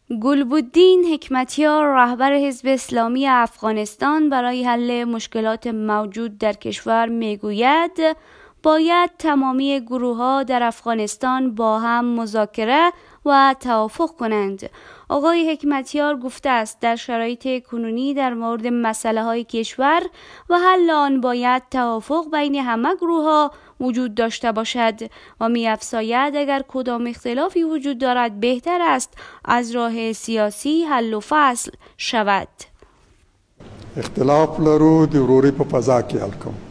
گلبدین حکمتیار رهبر حزب اسلامی افغانستان برای حل مشکلات موجود در کشور میگوید باید تمامی گروه‌ها در افغانستان با هم مذاکره و توافق کنند. آقای حکمتیار گفته است در شرایط کنونی در مورد مسائل کشور و حل آن باید توافق بین همه گروه‌ها وجود داشته باشد و می‌افزاید اگر کدام اختلافی وجود دارد بهتر است از راه سیاسی حل و فصل شود. اختلاف لرو د وروري په فضا کې حل کوو.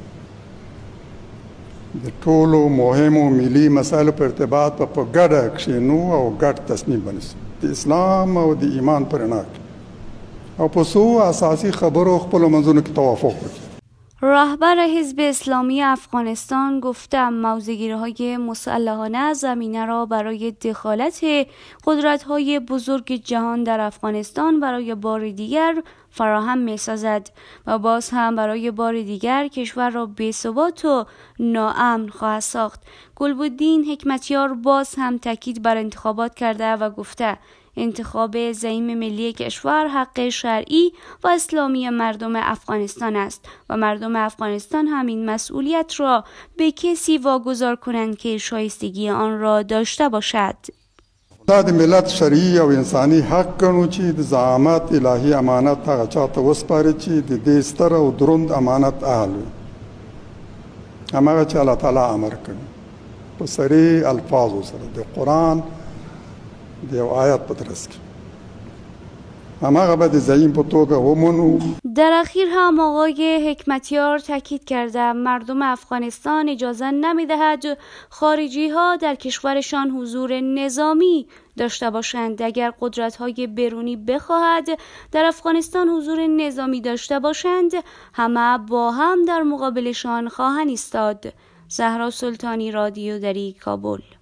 د ټولو مهمو ملي مسایلو په ارتباط په ګډه کښېنو او ګډ تصمیم ونیسو د اسلام او د ایمان په رڼا کې او په څو اساسي خبرو خپلو منځونو کې توافق وکړي. رهبر حزب اسلامی افغانستان گفته موضع‌گیری‌های مسلحانه زمینه را برای دخالت قدرت‌های بزرگ جهان در افغانستان برای بار دیگر فراهم می‌سازد و باز هم برای بار دیگر کشور را بی‌ثبات و ناامن خواهد ساخت. گلبدین حکمتیار باز هم تاکید بر انتخابات کرده و گفته انتخاب زعیم ملی کشور حق شرعی و اسلامی مردم افغانستان است و مردم افغانستان همین مسئولیت را به کسی واگذار کنند که شایستگی آن را داشته باشد. دا د ملت شرعي او انساني حق ګڼو چې د زعامت الهي امانت هغه چاته وسپاري چې د دې ستر او دروند امانت اهل وي. هماغه چې الله تعالی امر کړي په صریح الفاظو سره د قرآن د یو آیات په ترڅ کې هماغه به د زعیم په توګه ومنو. در اخیر هم آقای حکمتیار تاکید کرده مردم افغانستان اجازه نمی‌دهد خارجی ها در کشورشان حضور نظامی داشته باشند. اگر قدرت‌های بیرونی بخواهد در افغانستان حضور نظامی داشته باشند همه با هم در مقابلشان خواهند ایستاد. زهرا سلطانی، رادیو دری، کابل.